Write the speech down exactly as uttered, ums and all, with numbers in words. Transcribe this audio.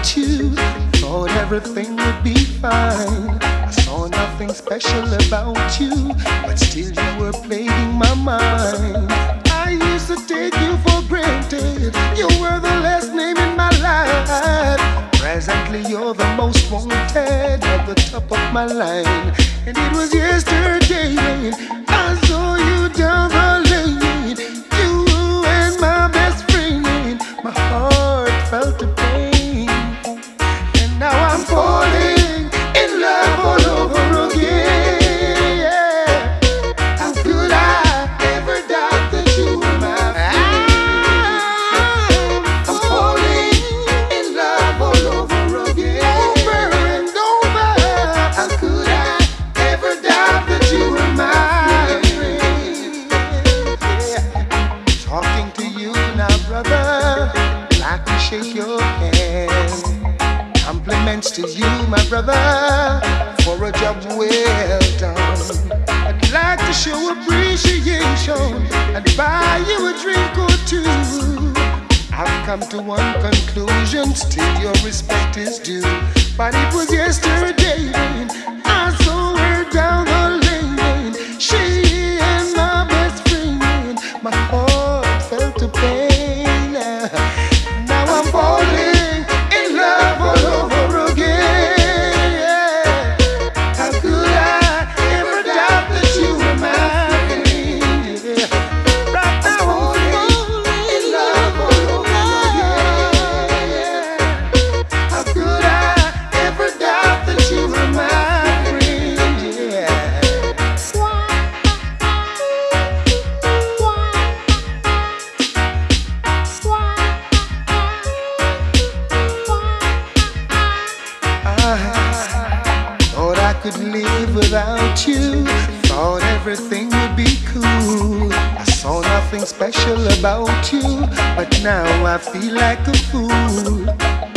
without you. Thought everything would be fine. I saw nothing special about you, but still you were plaguing my mind. I used to take you for granted. You were the last name in my life. Presently you're the most wanted at the top of my line. And it was yesterday I saw you down the lane. You and my best friend. My heart felt the pain. And now I'm falling in love all over again. Yeah. How could I ever doubt that you were my friend? I'm falling in love all over again. Over and over. How could I ever doubt that you were my friend? Yeah. Talking to you now, brother, like to shake your hand. Compliments to you, my brother, for a job well done. I'd like to show appreciation and buy you a drink or two. I've come to one conclusion, still your respect is due. But it was yesterday I saw her down the lane. She and my best friend. My heart felt the pain. Now I'm falling in love all over again. Yeah. How could I ever doubt that you were mine? Yeah. Right now I'm falling in love all over again. Yeah. How could I ever doubt that you were my friend? Yeah. I thought I could live without you. Thought everything would be cool. I saw nothing special about you, but now I feel like a fool.